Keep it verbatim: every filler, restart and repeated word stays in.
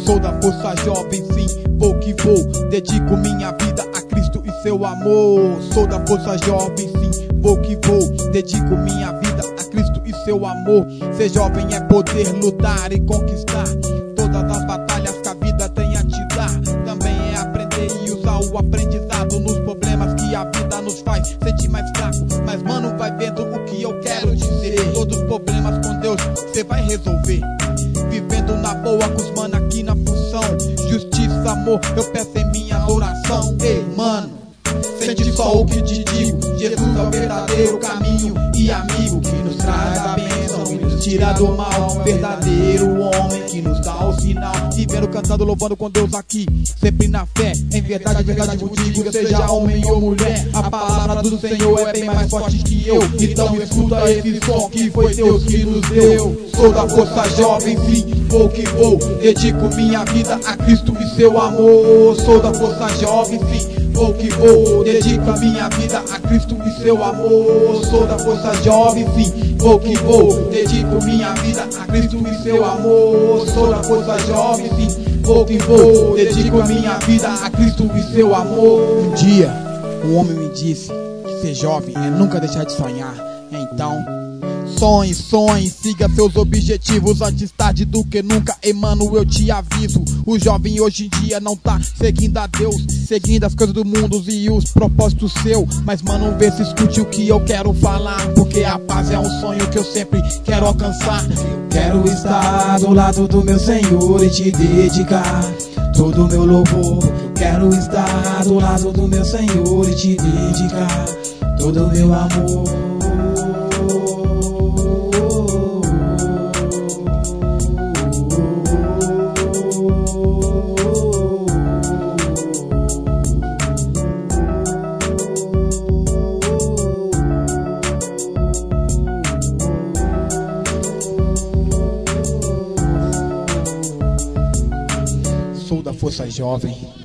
Sou da força jovem, sim, vou que vou. Dedico minha vida a Cristo e seu amor. Sou da força jovem, sim, vou que vou. Dedico minha vida a Cristo e seu amor. Ser jovem é poder lutar e conquistar todas as batalhas que a vida tem a te dar. Também é aprender e usar o aprendizado nos problemas que a vida nos faz sentir mais fraco. Mas mano, vai vendo o que eu quero dizer. Todos os problemas com Deus cê vai resolver. Vivendo na boa com os mano aqui na função. Justiça, amor, eu peço em minha oração. Ei, mano, sente só o que te digo. Jesus é o verdadeiro caminho e amigo que nos traz a bênção e nos tira do mal. Verdadeiro homem que nos dá o sinal. Vivendo, cantando, louvando com Deus aqui, sempre na fé. Em verdade, verdade vos digo, seja homem ou mulher, a palavra do Senhor é bem mais forte que eu. Então escuta esse som que foi Deus que nos deu. Sou da força jovem, sim, vou que vou. Dedico minha vida a Cristo e seu amor. Sou da força jovem, sim, vou que vou. Dedico a minha vida a Cristo e seu amor. Sou da força jovem, sim, vou que vou. Dedico minha vida a Cristo e seu amor. Sou da força jovem, sim, vou que vou. Dedico a minha vida a Cristo e seu amor. Um dia, um homem me disse que ser jovem é nunca deixar de sonhar. Então, sonhe, sonhe, siga seus objetivos antes tarde do que nunca, ei mano, eu te aviso. O jovem hoje em dia não tá seguindo a Deus, seguindo as coisas do mundo e os propósitos seus. Mas mano, vê se escute o que eu quero falar, porque a paz é um sonho que eu sempre quero alcançar. Quero estar do lado do meu Senhor e te dedicar todo o meu louvor. Quero estar do lado do meu Senhor e te dedicar todo o meu amor. Sou da força jovem.